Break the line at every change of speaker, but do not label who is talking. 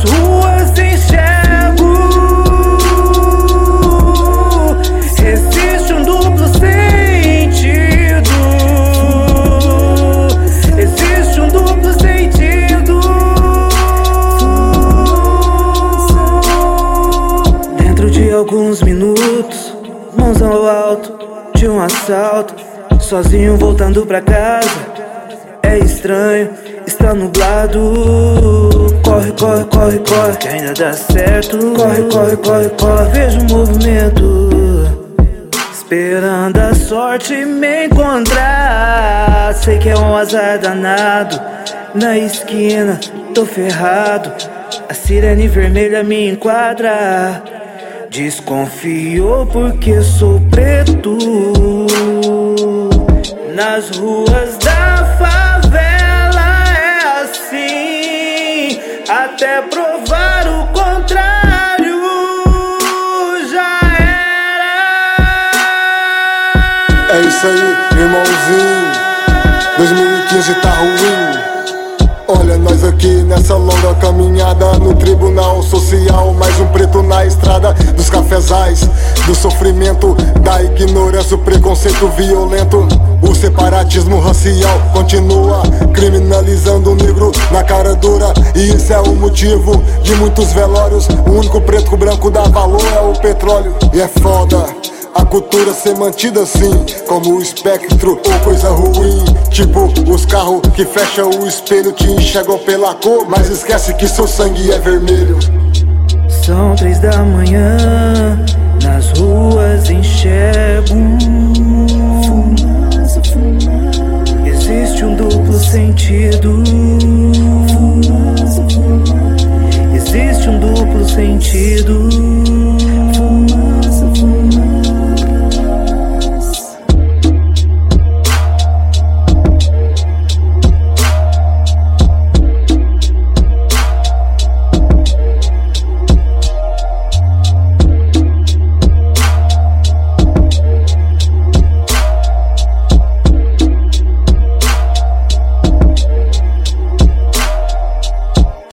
ruas enxergo. Existe um duplo sentido. Existe um duplo sentido. Dentro de alguns minutos, mãos ao alto de um assalto, sozinho voltando pra casa. É estranho, está nublado. Corre, corre, corre, corre, que ainda dá certo. Corre, corre, corre, corre, vejo um movimento, esperando a sorte me encontrar. Sei que é um azar danado, na esquina tô ferrado. A sirene vermelha me enquadra. Desconfiou porque sou preto. Nas ruas da favela é assim, até provar o contrário já era.
É isso aí, irmãozinho, 2015 tá ruim. Olha nós aqui nessa longa caminhada, no tribunal social, mais um preto na estrada dos cafezais, do sofrimento, da ignorância, o preconceito violento. O separatismo racial continua criminalizando o negro na cara dura, e esse é o motivo de muitos velórios. O único preto que o branco dá valor é o petróleo. E é foda a cultura ser mantida assim, como o espectro ou coisa ruim. Tipo os carros que fecham o espelho, te enxergam pela cor, mas esquece que seu sangue é vermelho.
São 3 da manhã, nas ruas enxergo. Existe um duplo sentido. Existe um duplo sentido.